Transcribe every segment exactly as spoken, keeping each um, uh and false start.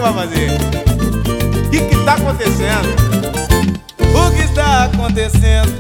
que vai fazer? O que que tá acontecendo? O que está acontecendo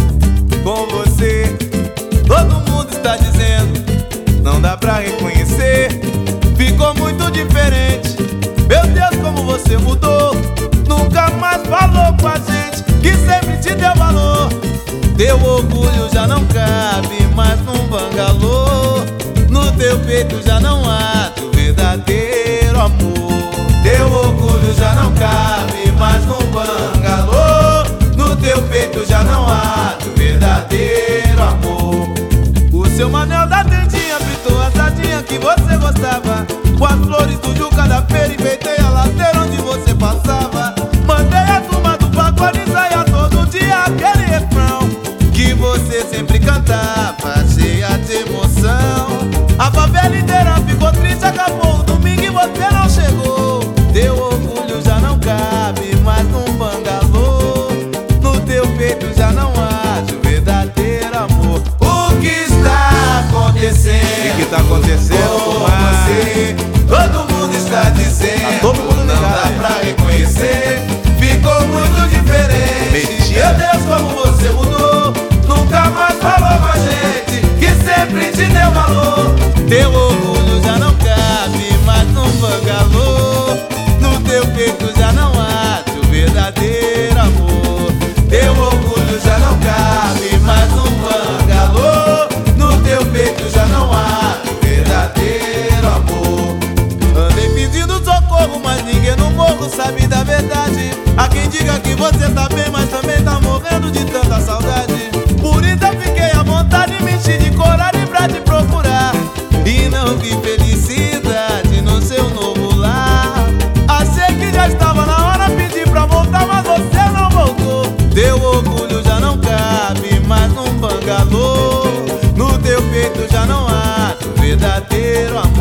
com você? Todo mundo está dizendo, não dá pra reconhecer. Ficou muito diferente. Meu Deus, como você mudou. Nunca mais falou com a gente, que sempre te deu valor. Teu orgulho já não cabe mais num bangalô. No teu peito já não há teu verdadeiro amor. Teu orgulho já não cabe mais num bangalô. No teu peito já não há teu verdadeiro amor. O seu Manel da tendinha fritou a sardinha que você gostava, com as flores do Juca da feira, enfeitei a ladeira onde você passava. Mandei a turma do pagode ensaiar todo dia aquele refrão que você sempre cantava, cheia de emoção. A favela inteira ficou triste, acabou o domingo e você não chegou. Teu orgulho já não cabe mais num bangalô. No teu peito já não há de verdadeiro amor. O que está acontecendo? O que que tá acontecendo com com você? Todo mundo está dizendo, Tá todo mundo não ligado dá aí. pra reconhecer. Ficou muito diferente. Mentira. Meu Deus, como você mudou. Nunca mais falou com a gente, que sempre te deu valor. Teu orgulho já não cabe mais num bangalô. No teu peito já não há teu verdadeiro amor. Teu orgulho já não cabe mais num bangalô. No teu peito já não há teu verdadeiro amor. Andei pedindo socorro, mas ninguém no morro sabe da verdade. Há quem diga que você tá bem, mas também tá morrendo de tanta saudade. Por isso eu fiquei à vontade, me enchi de coragem pra te procurar. E não vi felicidade no seu novo lar. Achei que já estava na hora, pedi pra voltar, mas você não voltou. Teu orgulho já não cabe mais num bangalô. No teu peito já não há teu verdadeiro amor.